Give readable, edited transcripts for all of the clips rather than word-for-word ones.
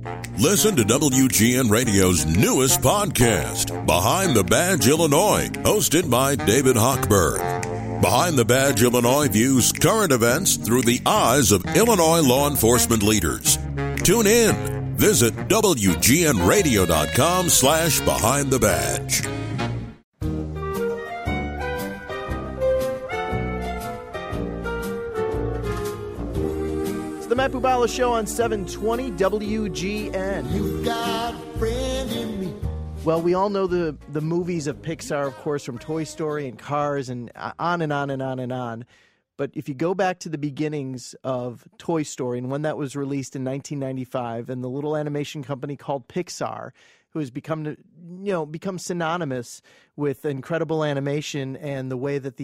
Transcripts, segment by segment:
Listen to WGN Radio's newest podcast, Behind the Badge Illinois, hosted by David Hochberg. Behind the Badge Illinois views current events through the eyes of Illinois law enforcement leaders. Tune in. Visit WGNRadio.com/Behind the Badge. The Matt Bubala Show on 720 WGN. You got a friend in me. Well, we all know the movies of Pixar, of course, from Toy Story and Cars and on and on and on and on. But if you go back to the beginnings of Toy Story and when that was released in 1995, and the little animation company called Pixar, who has become synonymous with incredible animation and the way that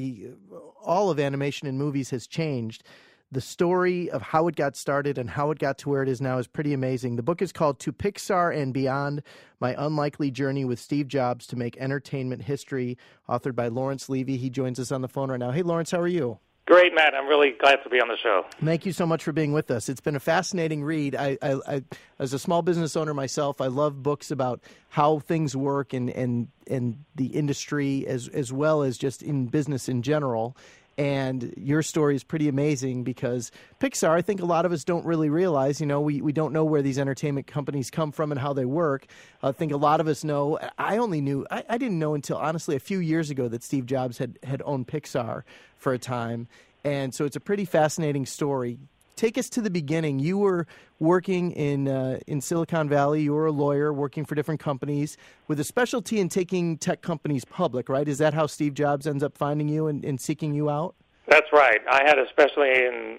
all of animation in movies has changed. The story of how it got started and how it got to where it is now is pretty amazing. The book is called To Pixar and Beyond, My Unlikely Journey with Steve Jobs to Make Entertainment History, authored by Lawrence Levy. He joins us on the phone right now. Hey, Lawrence, how are you? Great, Matt. I'm really glad to be on the show. Thank you so much for being with us. It's been a fascinating read. I as a small business owner myself, I love books about how things work and the industry as well as just in business in general. And your story is pretty amazing because Pixar, I think a lot of us don't really realize, we don't know where these entertainment companies come from and how they work. I think a lot of us know. I didn't know until, honestly, a few years ago that Steve Jobs had owned Pixar for a time. And so it's a pretty fascinating story. Take us to the beginning. You were working in Silicon Valley. You were a lawyer working for different companies with a specialty in taking tech companies public, right? Is that how Steve Jobs ends up finding you and seeking you out? That's right. I had a specialty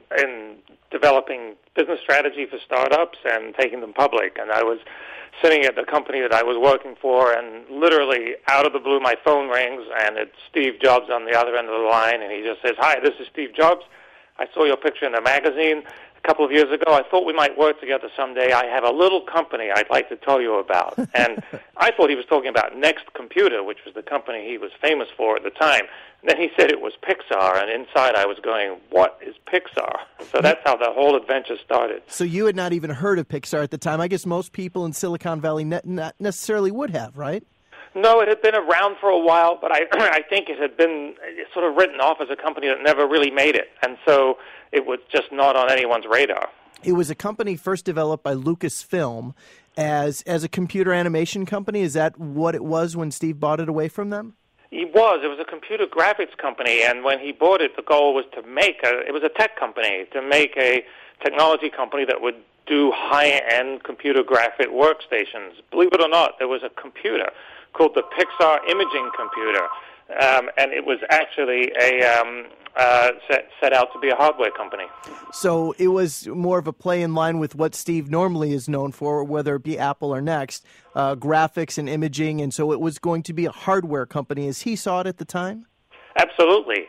in developing business strategy for startups and taking them public. And I was sitting at the company that I was working for, and literally out of the blue, my phone rings, and it's Steve Jobs on the other end of the line, and he just says, "Hi, this is Steve Jobs. I saw your picture in a magazine a couple of years ago. I thought we might work together someday. I have a little company I'd like to tell you about." And I thought he was talking about Next Computer, which was the company he was famous for at the time. And then he said it was Pixar, and inside I was going, what is Pixar? So that's how the whole adventure started. So you had not even heard of Pixar at the time. I guess most people in Silicon Valley not necessarily would have, right? No, it had been around for a while, but I think it had been sort of written off as a company that never really made it. And so it was just not on anyone's radar. It was a company first developed by Lucasfilm as a computer animation company. Is that what it was when Steve bought it away from them? It was a computer graphics company, and when he bought it, the goal was it was a tech company, to make a technology company that would do high-end computer graphic workstations. Believe it or not, there was a computer called the Pixar Imaging Computer, and it was actually set out to be a hardware company. So it was more of a play in line with what Steve normally is known for, whether it be Apple or Next, graphics and imaging, and so it was going to be a hardware company as he saw it at the time? Absolutely.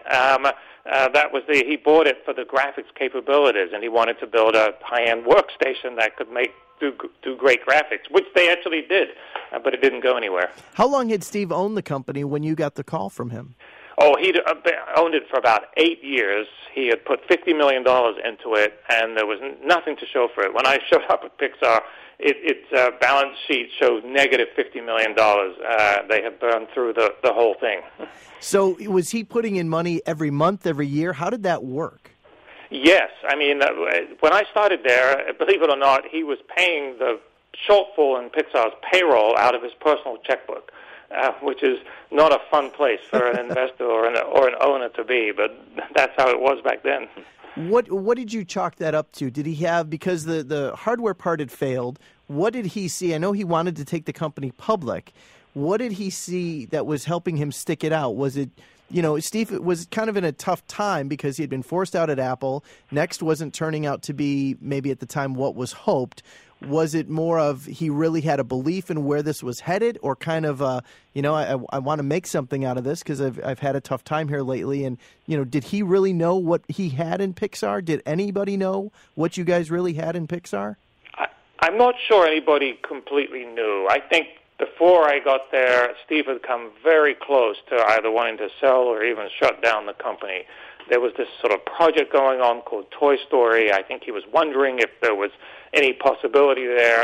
He bought it for the graphics capabilities, and he wanted to build a high-end workstation that could do great graphics, which they actually did, but it didn't go anywhere. How long had Steve owned the company when you got the call from him? Oh, he'd owned it for about 8 years. He had put $50 million into it, and there was nothing to show for it. When I showed up at Pixar, its balance sheet showed negative $50 million. They had burned through the whole thing. So was he putting in money every month, every year? How did that work? Yes. I mean, when I started there, believe it or not, he was paying the shortfall in Pixar's payroll out of his personal checkbook, which is not a fun place for an investor or an owner to be, but that's how it was back then. What did you chalk that up to? Did he have, because the hardware part had failed, what did he see? I know he wanted to take the company public. What did he see that was helping him stick it out? Was it, Steve was kind of in a tough time because he had been forced out at Apple. Next wasn't turning out to be maybe at the time what was hoped. Was it more of he really had a belief in where this was headed, or kind of, I want to make something out of this because I've had a tough time here lately? And, did he really know what he had in Pixar? Did anybody know what you guys really had in Pixar? I'm not sure anybody completely knew. I think before I got there, Steve had come very close to either wanting to sell or even shut down the company. There was this sort of project going on called Toy Story. I think he was wondering if there was any possibility there.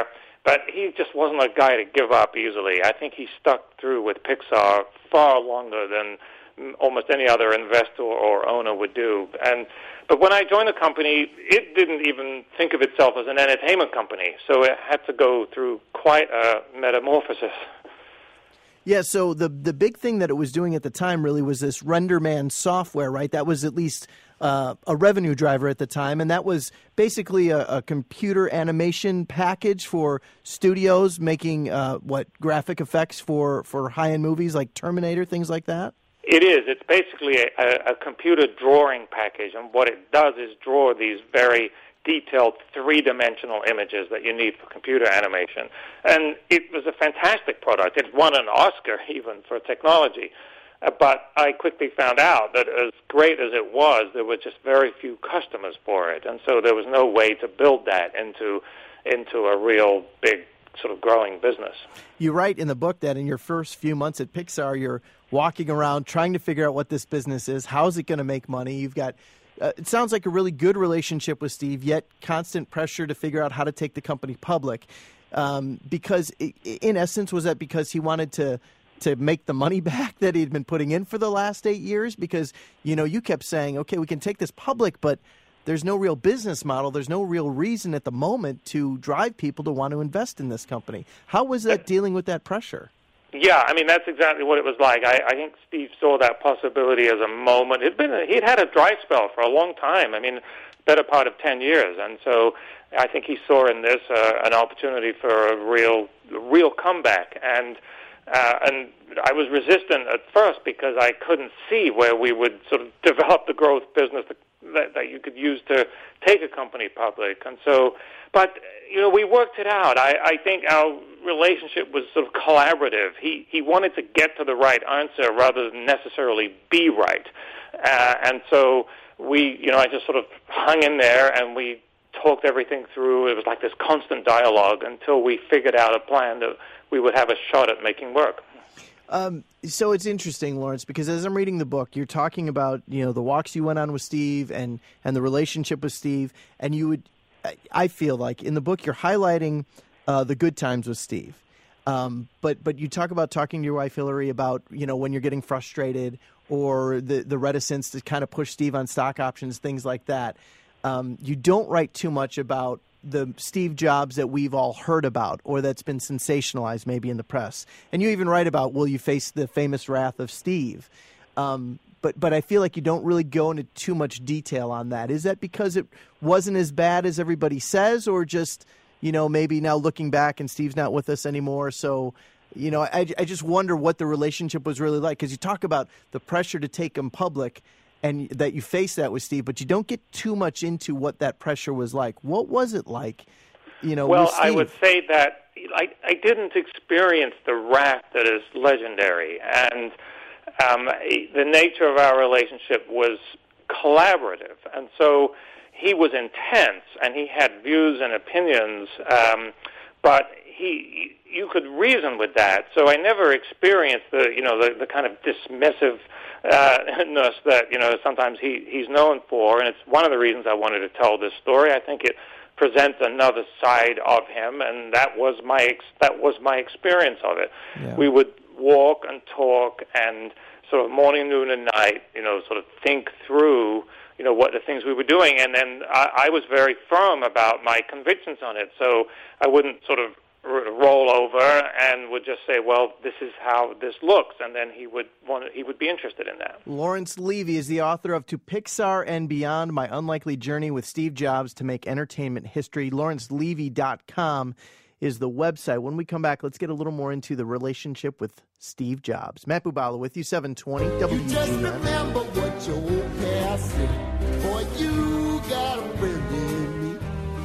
But he just wasn't a guy to give up easily. I think he stuck through with Pixar far longer than almost any other investor or owner would do. But when I joined the company, it didn't even think of itself as an entertainment company, so it had to go through quite a metamorphosis. Yeah, so the big thing that it was doing at the time really was this RenderMan software, right? That was at least a revenue driver at the time, and that was basically a computer animation package for studios making graphic effects for high-end movies like Terminator, things like that? It is. It's basically a computer drawing package, and what it does is draw these very detailed three-dimensional images that you need for computer animation. And it was a fantastic product. It won an Oscar even for technology. But I quickly found out that as great as it was, there were just very few customers for it. And so there was no way to build that into a real big sort of growing business. You write in the book that in your first few months at Pixar, you're walking around trying to figure out what this business is. How's it going to make money? You've got it sounds like a really good relationship with Steve, yet constant pressure to figure out how to take the company public. Because in essence, was that because he wanted to make the money back that he'd been putting in for the last 8 years? Because, you kept saying, okay, we can take this public, but there's no real business model. There's no real reason at the moment to drive people to want to invest in this company. How was that dealing with that pressure? Yeah, I mean, that's exactly what it was like. I think Steve saw that possibility as a moment. He'd had a dry spell for a long time. I mean, better part of 10 years. And so I think he saw in this an opportunity for a real comeback. And I was resistant at first because I couldn't see where we would sort of develop the growth business that you could use to take a company public. And so, but, we worked it out. I think our relationship was sort of collaborative. He wanted to get to the right answer rather than necessarily be right. And so I just sort of hung in there and we talked everything through. It was like this constant dialogue until we figured out a plan that we would have a shot at making work. So it's interesting, Lawrence, because as I'm reading the book, you're talking about, the walks you went on with Steve and the relationship with Steve, and I feel like in the book you're highlighting the good times with Steve. But you talk about talking to your wife, Hillary, about, when you're getting frustrated or the reticence to kind of push Steve on stock options, things like that. You don't write too much about the Steve Jobs that we've all heard about or that's been sensationalized maybe in the press. And you even write about, will you face the famous wrath of Steve? But I feel like you don't really go into too much detail on that. Is that because it wasn't as bad as everybody says, or just, maybe now looking back and Steve's not with us anymore, so, I just wonder what the relationship was really like, because you talk about the pressure to take him public and that you face that with Steve, but you don't get too much into what that pressure was like. What was it like, Well, with Steve? I would say that I didn't experience the wrath that is legendary, and the nature of our relationship was collaborative, and so he was intense, and he had views and opinions, but you could reason with that. So I never experienced the kind of dismissiveness that sometimes he's known for, and it's one of the reasons I wanted to tell this story. I think it presents another side of him, and that was my experience of it. Yeah. We would walk and talk and sort of morning, noon, and night, sort of think through, what the things we were doing. And then I was very firm about my convictions on it. So I wouldn't sort of roll over and would just say, well, this is how this looks. And then he would be interested in that. Lawrence Levy is the author of To Pixar and Beyond, My Unlikely Journey with Steve Jobs to Make Entertainment History. LawrenceLevy.com is the website. When we come back, let's get a little more into the relationship with Steve Jobs. Matt Bubala with you, 720 WGN. You just remember what your old past said. Boy, you got a friend in me.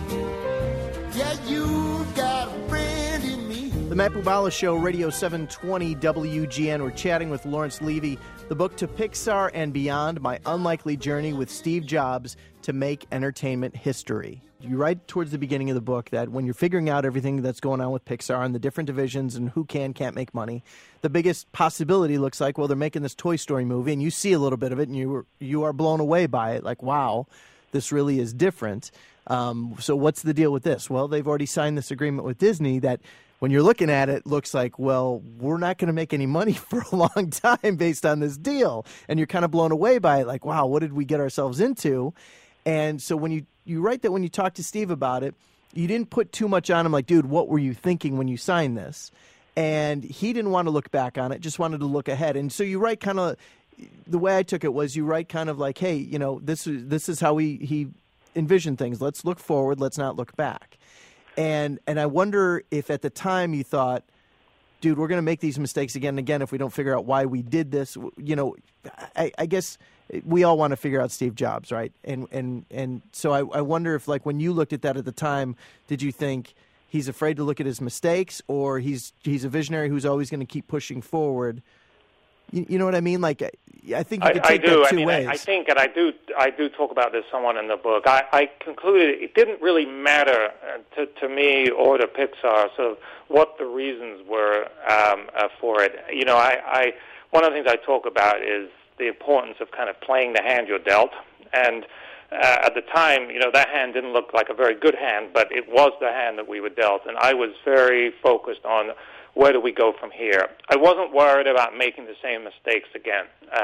Yeah, you got a friend in me. The Matt Bubala Show, Radio 720 WGN. We're chatting with Lawrence Levy. The book To Pixar and Beyond, My Unlikely Journey with Steve Jobs to Make Entertainment History. You write towards the beginning of the book that when you're figuring out everything that's going on with Pixar and the different divisions and who can't make money, the biggest possibility looks like, well, they're making this Toy Story movie, and you see a little bit of it, and you are blown away by it, like, wow, this really is different. So what's the deal with this? Well, they've already signed this agreement with Disney that when you're looking at it, looks like, well, we're not going to make any money for a long time based on this deal. And you're kind of blown away by it, like, wow, what did we get ourselves into? And so when you write that when you talk to Steve about it, you didn't put too much on him, like, dude, what were you thinking when you signed this? And he didn't want to look back on it, just wanted to look ahead. And so you write kind of, the way I took it was you write kind of like, hey, you know, this is how he envisioned things. Let's look forward. Let's not look back. And I wonder if at the time you thought, dude, we're going to make these mistakes again and again if we don't figure out why we did this. You know, I guess we all want to figure out Steve Jobs, right? And so I wonder if, like, when you looked at that at the time, did you think he's afraid to look at his mistakes, or he's a visionary who's always going to keep pushing forward? You know what I mean? Like, I think you could take that two ways. I think, and I do talk about this somewhat in the book. I concluded it didn't really matter to me or to Pixar sort of what the reasons were for it. You know, I one of the things I talk about is the importance of kind of playing the hand you're dealt. And at the time, you know, that hand didn't look like a very good hand, but it was the hand that we were dealt. And I was very focused on where do we go from here. I wasn't worried about making the same mistakes again,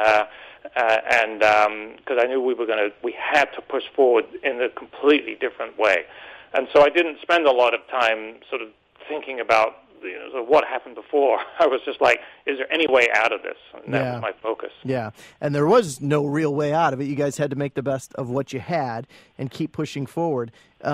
and because I knew we had to push forward in a completely different way. And so I didn't spend a lot of time sort of thinking about, you know, sort of what happened before. I was just like, is there any way out of this? And that was my focus. Yeah, and there was no real way out of it. You guys had to make the best of what you had and keep pushing forward.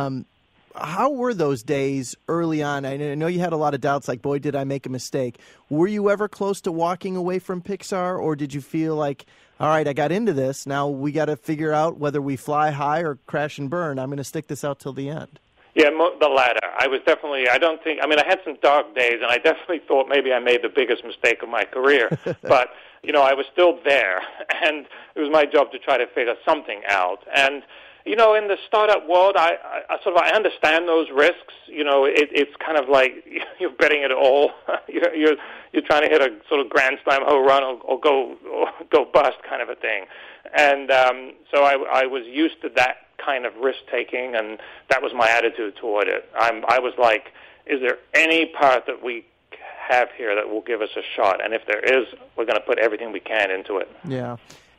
How were those days early on? I know you had a lot of doubts, like, boy, did I make a mistake. Were you ever close to walking away from Pixar, or did you feel like, all right, I got into this, now we got to figure out whether we fly high or crash and burn. I'm going to stick this out till the end. Yeah, the latter. I was definitely, I had some dark days, and I definitely thought maybe I made the biggest mistake of my career. But, you know, I was still there, and it was my job to try to figure something out. And, you know, in the startup world, I understand those risks. You know, it's kind of like you're betting it all. you're trying to hit a sort of grand slam home run or go bust kind of a thing. And so I was used to that kind of risk taking, and that was my attitude toward it. I was like, is there any part that we have here that will give us a shot? And if there is, we're going to put everything we can into it. Yeah.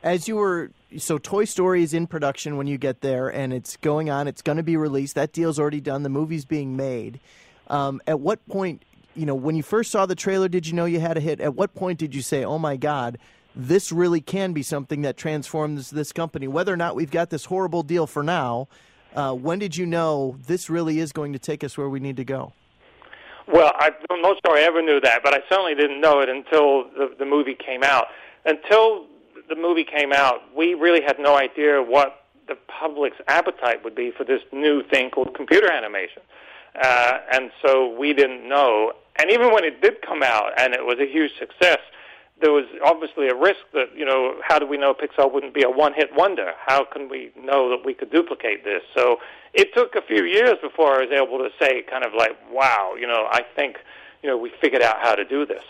So Toy Story is in production when you get there, and it's going on. It's going to be released. That deal's already done. The movie's being made. At what point, you know, when you first saw the trailer, did you know you had a hit? At what point did you say, oh, my God, this really can be something that transforms this company? Whether or not we've got this horrible deal for now, when did you know this really is going to take us where we need to go? Well, I'm not sure I ever knew that, but I certainly didn't know it until the movie came out. Until the movie came out, we really had no idea what the public's appetite would be for this new thing called computer animation. And so we didn't know. And even when it did come out and it was a huge success, there was obviously a risk that, you know, how do we know Pixar wouldn't be a one-hit wonder? How can we know that we could duplicate this? So it took a few years before I was able to say kind of like, wow, you know, I think, you know, we figured out how to do this.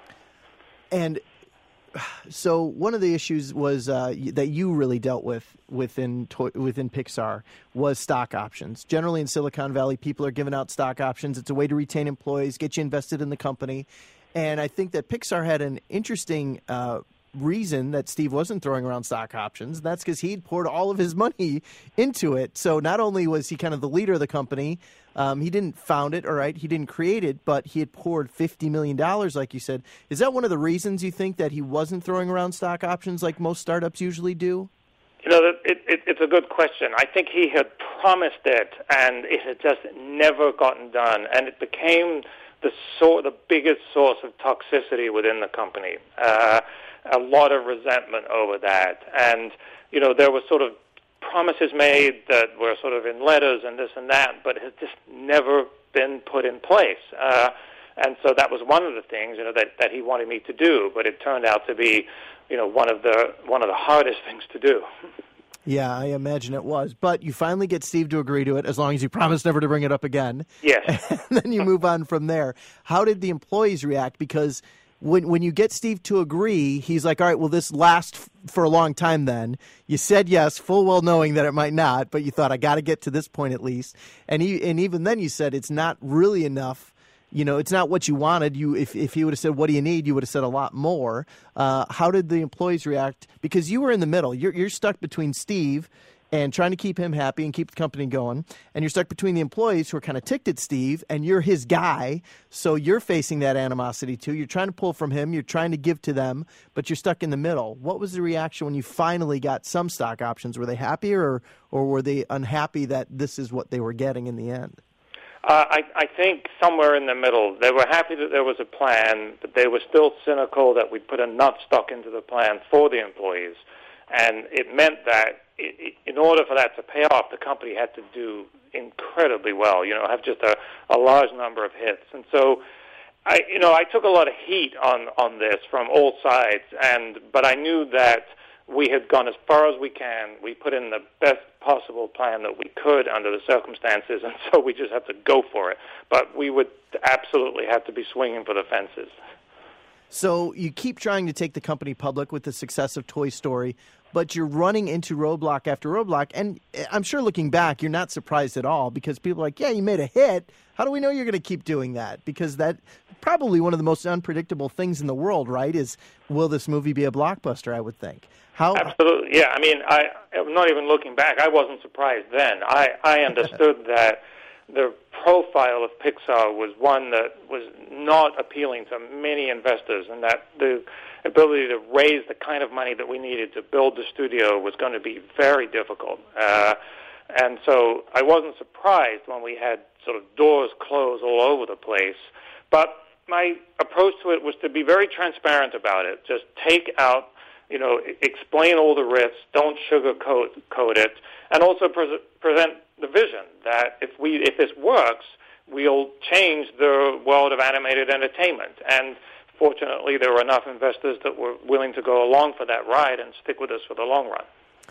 And so one of the issues was that you really dealt with within Pixar was stock options. Generally in Silicon Valley, people are giving out stock options. It's a way to retain employees, get you invested in the company. And I think that Pixar had an interesting reason that Steve wasn't throwing around stock options. That's because he'd poured all of his money into it. So not only was he kind of the leader of the company, he didn't found it, all right, he didn't create it, but he had poured $50 million, like you said. Is that one of the reasons you think that he wasn't throwing around stock options like most startups usually do? You know, it's a good question. I think he had promised it, and it had just never gotten done, and it became the biggest source of toxicity within the company. A lot of resentment over that. And, you know, there were sort of promises made that were sort of in letters and this and that, but it had just never been put in place. And so that was one of the things, you know, that he wanted me to do, but it turned out to be, you know, one of the hardest things to do. Yeah, I imagine it was. But you finally get Steve to agree to it, as long as you promise never to bring it up again. Yes. And then you move on from there. How did the employees react? Because when you get Steve to agree, he's like, all right, will this last for a long time then? You said yes, full well knowing that it might not, but you thought, I got to get to this point at least. And even then you said it's not really enough. It's not what you wanted. If he would have said, what do you need? You would have said a lot more. How did the employees react? Because you were in the middle. You're stuck between Steve and trying to keep him happy and keep the company going. And you're stuck between the employees who are kind of ticked at Steve, and you're his guy. So you're facing that animosity too. You're trying to pull from him. You're trying to give to them, but you're stuck in the middle. What was the reaction when you finally got some stock options? Were they happy or were they unhappy that this is what they were getting in the end? I think somewhere in the middle. They were happy that there was a plan, but they were still cynical that we put enough stock into the plan for the employees. And it meant that in order for that to pay off, the company had to do incredibly well, have just a large number of hits. And so I took a lot of heat on this from all sides, but I knew that we had gone as far as we can. We put in the best possible plan that we could under the circumstances, and so we just had to go for it. But we would absolutely have to be swinging for the fences. So you keep trying to take the company public with the success of Toy Story, but you're running into roadblock after roadblock. And I'm sure looking back, you're not surprised at all because people are like, yeah, you made a hit. How do we know you're going to keep doing that? Because that probably one of the most unpredictable things in the world, right, is will this movie be a blockbuster, I would think. Absolutely, yeah. I mean, I'm not even looking back. I wasn't surprised then. I understood that the profile of Pixar was one that was not appealing to many investors, and that the ability to raise the kind of money that we needed to build the studio was going to be very difficult. And so I wasn't surprised when we had sort of doors closed all over the place. But my approach to it was to be very transparent about it. Just take out, explain all the risks, don't sugarcoat it, and also present the vision that if this works, we'll change the world of animated entertainment. And fortunately, there were enough investors that were willing to go along for that ride and stick with us for the long run.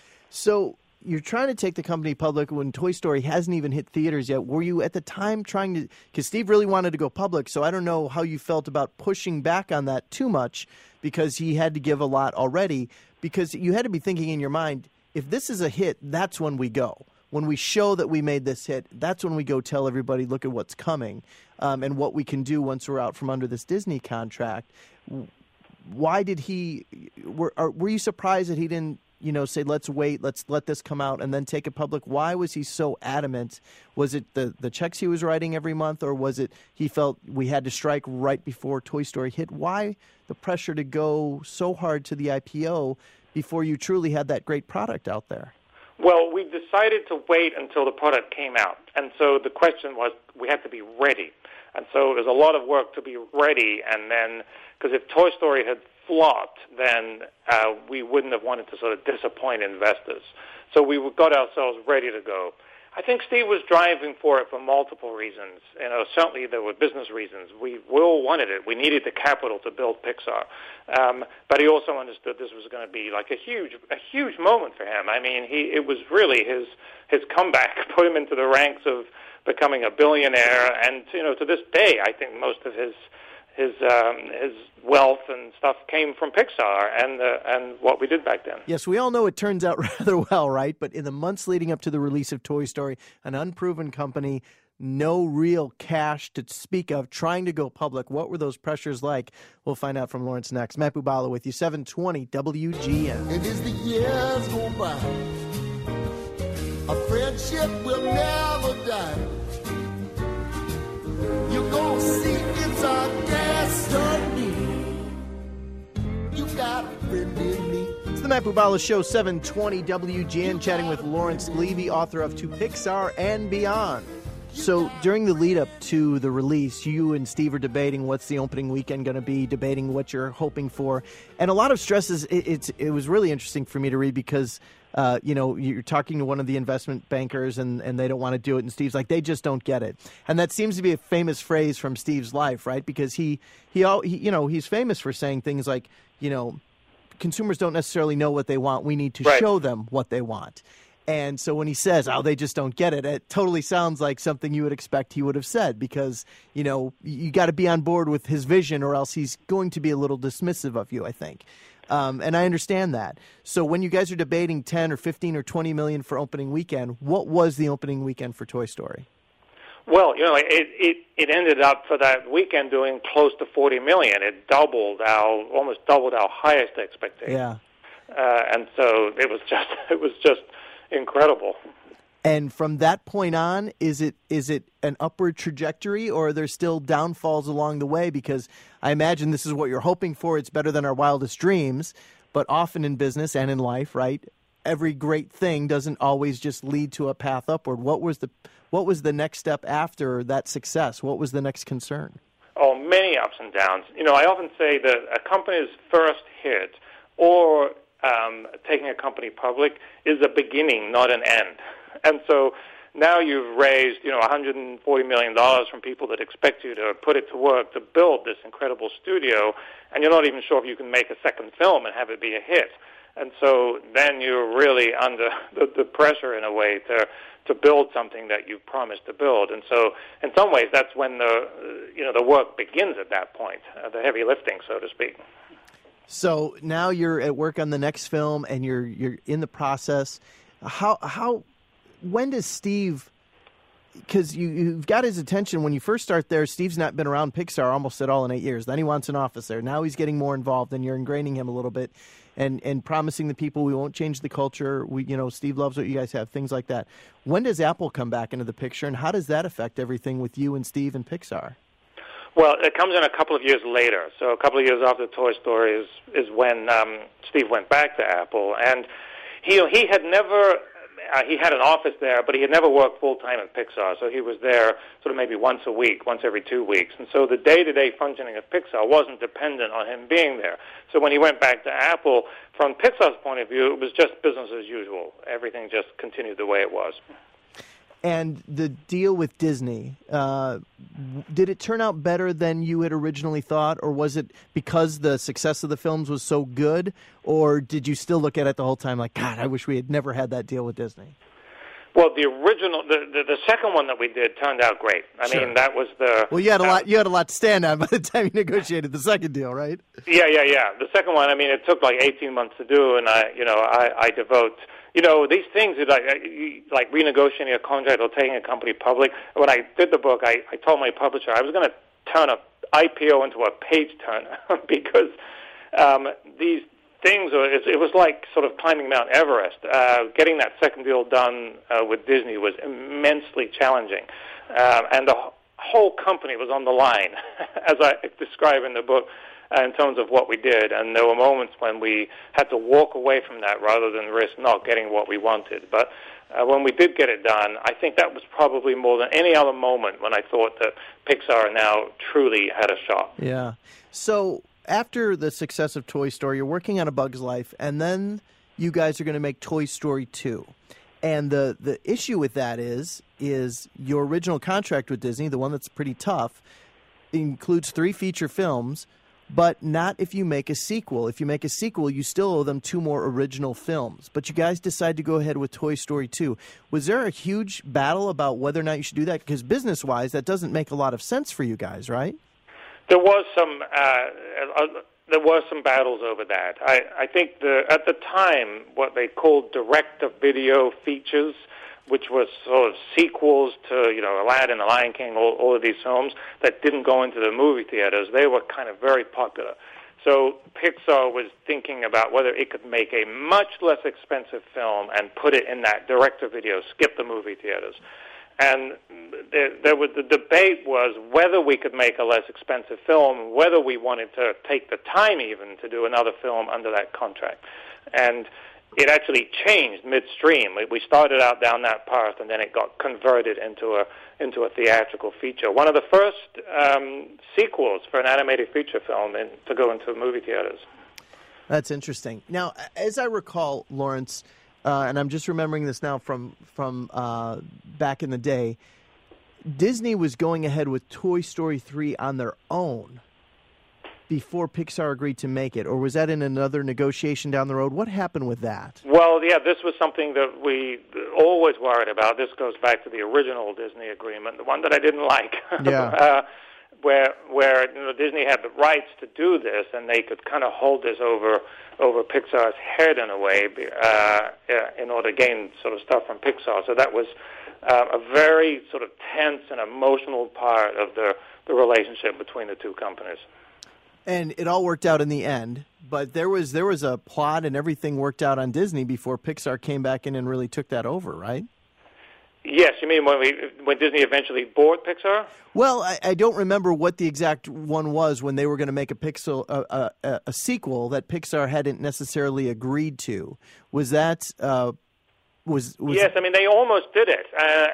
So you're trying to take the company public when Toy Story hasn't even hit theaters yet. Were you at the time trying to – because Steve really wanted to go public, so I don't know how you felt about pushing back on that too much because he had to give a lot already, because you had to be thinking in your mind, if this is a hit, that's when we go. When we show that we made this hit, that's when we go tell everybody, look at what's coming and what we can do once we're out from under this Disney contract. Why did he – were you surprised that he didn't say, let's wait, let's let this come out and then take it public? Why was he so adamant? Was it the checks he was writing every month, or was it he felt we had to strike right before Toy Story hit? Why the pressure to go so hard to the IPO before you truly had that great product out there? Well, we decided to wait until the product came out. And so the question was, we had to be ready. And so there's a lot of work to be ready. And then, because if Toy Story had flopped, then we wouldn't have wanted to sort of disappoint investors. So we got ourselves ready to go. I think Steve was driving for it for multiple reasons. Certainly there were business reasons. We all wanted it. We needed the capital to build Pixar. But he also understood this was going to be like a huge moment for him. I mean, it was really his comeback put him into the ranks of becoming a billionaire. And to this day, I think most of his wealth and stuff came from Pixar and what we did back then. Yes, we all know it turns out rather well, right? But in the months leading up to the release of Toy Story, an unproven company, no real cash to speak of, trying to go public. What were those pressures like? We'll find out from Lawrence next. Matt Bubala with you, 720 WGN. And as the years go by, a friendship will never die. You're gonna see it's our destiny. You got a friend in me. It's the Matt Bubala Show, 720 WGN, chatting with Lawrence Levy, author of To Pixar and Beyond. So during the lead-up to the release, you and Steve are debating what's the opening weekend going to be, debating what you're hoping for. And a lot of stresses, it was really interesting for me to read because, you're talking to one of the investment bankers and they don't want to do it. And Steve's like, they just don't get it. And that seems to be a famous phrase from Steve's life, right? Because he's famous for saying things like, consumers don't necessarily know what they want. We need to show them what they want. And so when he says, "Oh, they just don't get it," it totally sounds like something you would expect he would have said, because, you know, you got to be on board with his vision or else he's going to be a little dismissive of you, I think. And I understand that. So when you guys are debating 10 or 15 or 20 million for opening weekend, what was the opening weekend for Toy Story? Well, you know, it ended up for that weekend doing close to 40 million. It almost doubled our highest expectation. Yeah. And so it was just incredible. And from that point on, is it an upward trajectory, or are there still downfalls along the way? Because I imagine this is what you're hoping for. It's better than our wildest dreams. But often in business and in life, right, every great thing doesn't always just lead to a path upward. What was the next step after that success? What was the next concern? Oh, many ups and downs. You know, I often say that a company's first hit or taking a company public is a beginning, not an end. And so now you've raised, you know, $140 million from people that expect you to put it to work to build this incredible studio, and you're not even sure if you can make a second film and have it be a hit. And so then you're really under the pressure in a way to build something that you promised to build. And so in some ways that's when the work begins at that point, the heavy lifting, so to speak. So now you're at work on the next film and you're in the process. When does Steve, because you've got his attention when you first start there, Steve's not been around Pixar almost at all in 8 years. Then he wants an office there. Now he's getting more involved and you're ingraining him a little bit and promising the people we won't change the culture. Steve loves what you guys have, things like that. When does Apple come back into the picture, and how does that affect everything with you and Steve and Pixar? Well, it comes in a couple of years later. So a couple of years after Toy Story is when Steve went back to Apple. And he had never... he had an office there, but he had never worked full-time at Pixar, so he was there sort of maybe once a week, once every 2 weeks. And so the day-to-day functioning of Pixar wasn't dependent on him being there. So when he went back to Apple, from Pixar's point of view, it was just business as usual. Everything just continued the way it was. And the deal with Disney, did it turn out better than you had originally thought, or was it because the success of the films was so good, or did you still look at it the whole time like, God, I wish we had never had that deal with Disney? Well, the original, the second one that we did turned out great. I mean, that was the... Well, you had a lot to stand on by the time you negotiated the second deal, right? Yeah. The second one, I mean, it took like 18 months to do, and I devote... these things, like renegotiating a contract or taking a company public. When I did the book, I told my publisher I was going to turn an IPO into a page turner because these things, it was like sort of climbing Mount Everest. Getting that second deal done with Disney was immensely challenging. And the whole company was on the line, as I describe in the book, in terms of what we did. And there were moments when we had to walk away from that rather than risk not getting what we wanted. But when we did get it done, I think that was probably more than any other moment when I thought that Pixar now truly had a shot. Yeah. So after the success of Toy Story, you're working on A Bug's Life, and then you guys are going to make Toy Story 2. And the issue with that is your original contract with Disney, the one that's pretty tough, includes 3 feature films, but not if you make a sequel. If you make a sequel, you still owe them 2 more original films. But you guys decide to go ahead with Toy Story 2. Was there a huge battle about whether or not you should do that? Because business-wise, that doesn't make a lot of sense for you guys, right? There was some battles over that. I think at the time, what they called direct-to-video features, which was sort of sequels to, Aladdin, The Lion King, all of these films that didn't go into the movie theaters, they were kind of very popular. So Pixar was thinking about whether it could make a much less expensive film and put it in that direct-to-video, skip the movie theaters. And the debate was whether we could make a less expensive film, whether we wanted to take the time even to do another film under that contract. And it actually changed midstream. We started out down that path, and then it got converted into a theatrical feature. One of the first sequels for an animated feature film to go into movie theaters. That's interesting. Now, as I recall, Lawrence, and I'm just remembering this now from back in the day, Disney was going ahead with Toy Story 3 on their own. before Pixar agreed to make it, or was that in another negotiation down the road? What happened with that? Well, yeah, this was something that we always worried about. This goes back to the original Disney agreement, the one that I didn't like. Yeah. Where Disney had the rights to do this, and they could kind of hold this over Pixar's head in a way, in order to gain sort of stuff from Pixar. So that was a very sort of tense and emotional part of the relationship between the two companies. And it all worked out in the end, but there was a plot and everything worked out on Disney before Pixar came back in and really took that over, right? Yes, you mean when Disney eventually bought Pixar? Well, I don't remember what the exact one was when they were going to make a sequel that Pixar hadn't necessarily agreed to. Was that was? Yes, I mean they almost did it,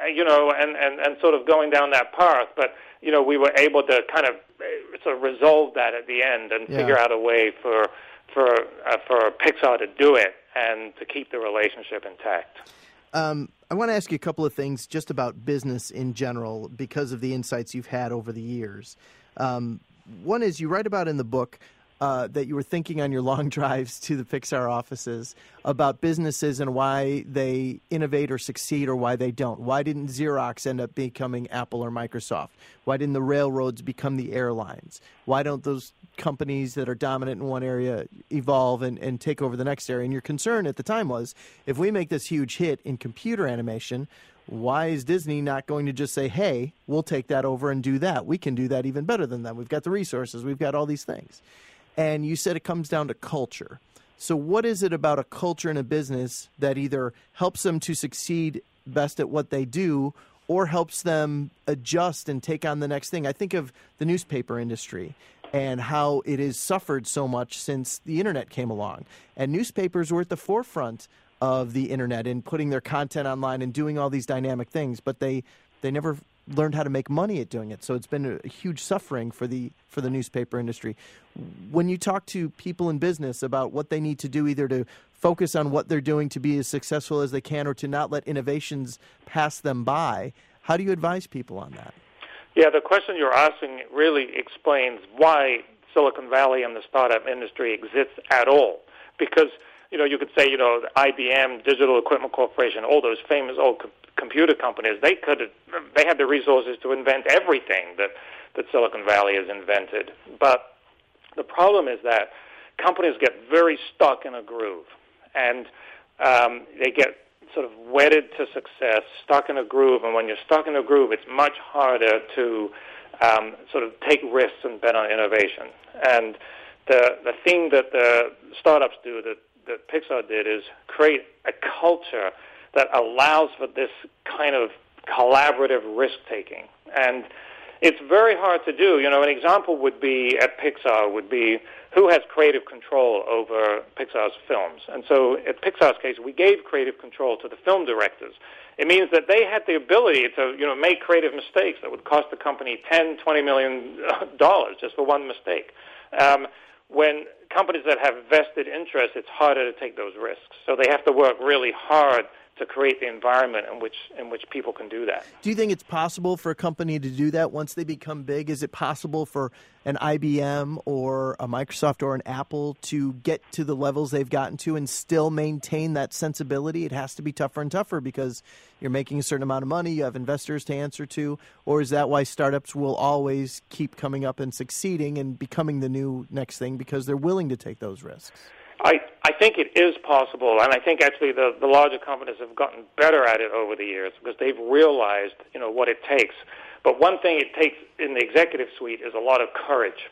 and sort of going down that path, but we were able to kind of sort of resolve that at the end and figure out a way for Pixar to do it and to keep the relationship intact. I want to ask you a couple of things just about business in general because of the insights you've had over the years. One is you write about in the book that you were thinking on your long drives to the Pixar offices about businesses and why they innovate or succeed or why they don't. Why didn't Xerox end up becoming Apple or Microsoft? Why didn't the railroads become the airlines? Why don't those companies that are dominant in one area evolve and take over the next area? And your concern at the time was, if we make this huge hit in computer animation, why is Disney not going to just say, hey, we'll take that over and do that? We can do that even better than them. We've got the resources. We've got all these things. And you said it comes down to culture. So what is it about a culture in a business that either helps them to succeed best at what they do or helps them adjust and take on the next thing? I think of the newspaper industry and how it has suffered so much since the Internet came along. And newspapers were at the forefront of the Internet in putting their content online and doing all these dynamic things, but they never learned how to make money at doing it. So it's been a huge suffering for the newspaper industry. When you talk to people in business about what they need to do, either to focus on what they're doing to be as successful as they can or to not let innovations pass them by, how do you advise people on that? Yeah, the question you're asking really explains why Silicon Valley and the startup industry exists at all. Because, you could say, the IBM, Digital Equipment Corporation, all those famous old computer companies, they had the resources to invent everything that Silicon Valley has invented. But the problem is that companies get very stuck in a groove, and they get sort of wedded to success, stuck in a groove. And when you're stuck in a groove, it's much harder to sort of take risks and bet on innovation. And the thing that the startups do that Pixar did is create a culture that allows for this kind of collaborative risk-taking. And it's very hard to do. An example would be at Pixar would be who has creative control over Pixar's films. And so at Pixar's case, we gave creative control to the film directors. It means that they had the ability to make creative mistakes that would cost the company $10, $20 million just for one mistake. When companies that have vested interest, it's harder to take those risks. So they have to work really hard to create the environment in which people can do that. Do you think it's possible for a company to do that once they become big? Is it possible for an IBM or a Microsoft or an Apple to get to the levels they've gotten to and still maintain that sensibility? It has to be tougher and tougher because you're making a certain amount of money, you have investors to answer to, or is that why startups will always keep coming up and succeeding and becoming the new next thing because they're willing to take those risks? I think it is possible, and I think actually the larger companies have gotten better at it over the years because they've realized, what it takes. But one thing it takes in the executive suite is a lot of courage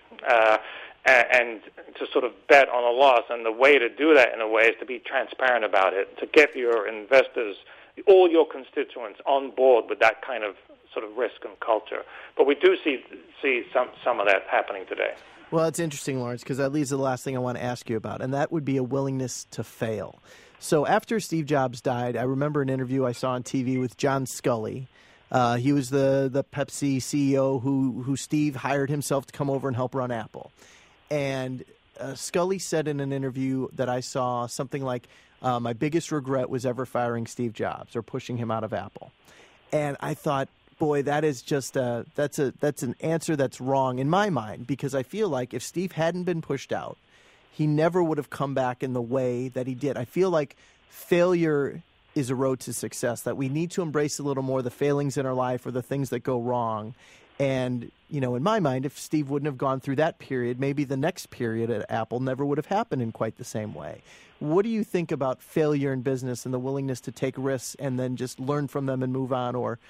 and to sort of bet on a loss. And the way to do that, in a way, is to be transparent about it, to get your investors, all your constituents on board with that kind of sort of risk and culture. But we do see some of that happening today. Well, it's interesting, Lawrence, because that leads to the last thing I want to ask you about, and that would be a willingness to fail. So after Steve Jobs died, I remember an interview I saw on TV with John Scully. He was the Pepsi CEO who Steve hired himself to come over and help run Apple. And Scully said in an interview that I saw something like, my biggest regret was ever firing Steve Jobs or pushing him out of Apple. And I thought, Boy, that is just that's an answer that's wrong in my mind, because I feel like if Steve hadn't been pushed out, he never would have come back in the way that he did. I feel like failure is a road to success, that we need to embrace a little more the failings in our life or the things that go wrong. And, in my mind, if Steve wouldn't have gone through that period, maybe the next period at Apple never would have happened in quite the same way. What do you think about failure in business and the willingness to take risks and then just learn from them and move on, or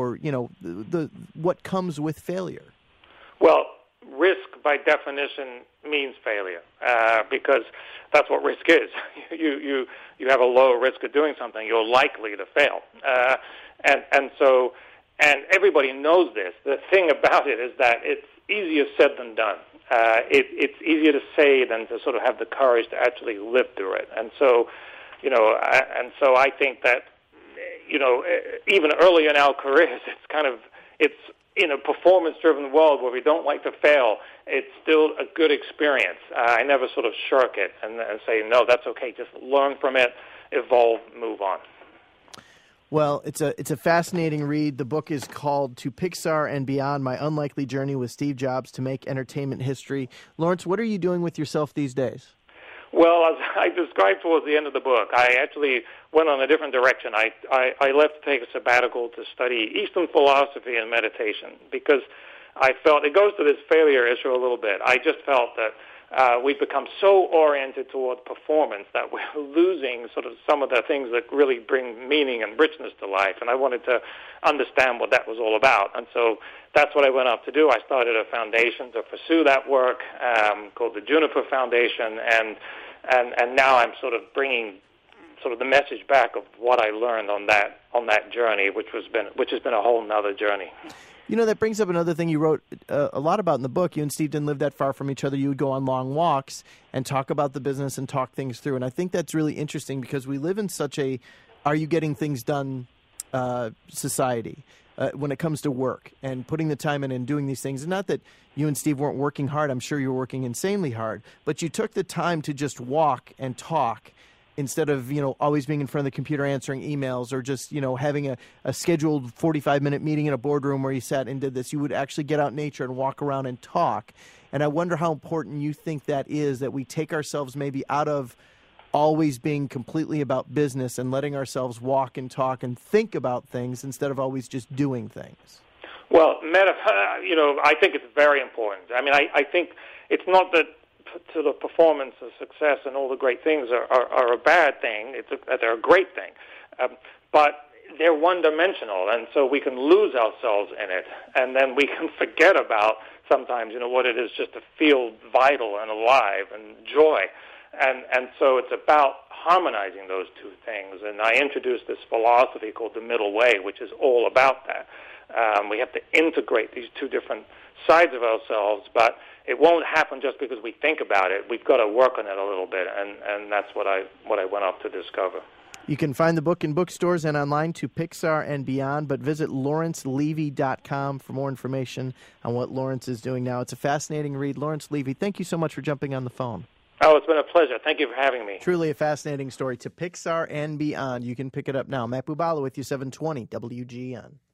what comes with failure? Well, risk by definition means failure, because that's what risk is. You have a low risk of doing something, you're likely to fail, and everybody knows this. The thing about it is that it's easier said than done. It's easier to say than to sort of have the courage to actually live through it. And so, I think that, even early in our careers, it's in a performance-driven world where we don't like to fail. It's still a good experience. I never sort of shirk it and say, no, that's okay. Just learn from it, evolve, move on. Well, it's a fascinating read. The book is called To Pixar and Beyond, My Unlikely Journey with Steve Jobs to Make Entertainment History. Lawrence, what are you doing with yourself these days? Well, as I described towards the end of the book, I actually went on a different direction. I left to take a sabbatical to study Eastern philosophy and meditation, because I felt, it goes to this failure issue a little bit. I just felt that we've become so oriented toward performance that we're losing sort of some of the things that really bring meaning and richness to life, and I wanted to understand what that was all about. And so that's what I went off to do. I started a foundation to pursue that work called the Juniper Foundation, and now I'm sort of bringing sort of the message back of what I learned on that journey, which has been a whole nother journey. That brings up another thing you wrote a lot about in the book. You and Steve didn't live that far from each other. You would go on long walks and talk about the business and talk things through. And I think that's really interesting, because we live in such a are you getting things done society when it comes to work and putting the time in and doing these things. And not that you and Steve weren't working hard. I'm sure you were working insanely hard. But you took the time to just walk and talk, instead of, always being in front of the computer answering emails, or just, having a scheduled 45-minute meeting in a boardroom where you sat and did this. You would actually get out in nature and walk around and talk. And I wonder how important you think that is, that we take ourselves maybe out of always being completely about business and letting ourselves walk and talk and think about things instead of always just doing things. Well, I think it's very important. I mean, I think it's not that to the performance of success and all the great things are a bad thing. They're a great thing. But they're one-dimensional, and so we can lose ourselves in it, and then we can forget about sometimes, what it is just to feel vital and alive and joy. And so it's about harmonizing those two things. And I introduced this philosophy called the middle way, which is all about that. We have to integrate these two different sides of ourselves, but it won't happen just because we think about it. We've got to work on it a little bit, and that's what I went off to discover. You can find the book in bookstores and online, To Pixar and Beyond, but visit LawrenceLevy.com for more information on what Lawrence is doing now. It's a fascinating read. Lawrence Levy, thank you so much for jumping on the phone. Oh, it's been a pleasure. Thank you for having me. Truly a fascinating story. To Pixar and Beyond. You can pick it up now. Matt Bubala with you, 720 WGN.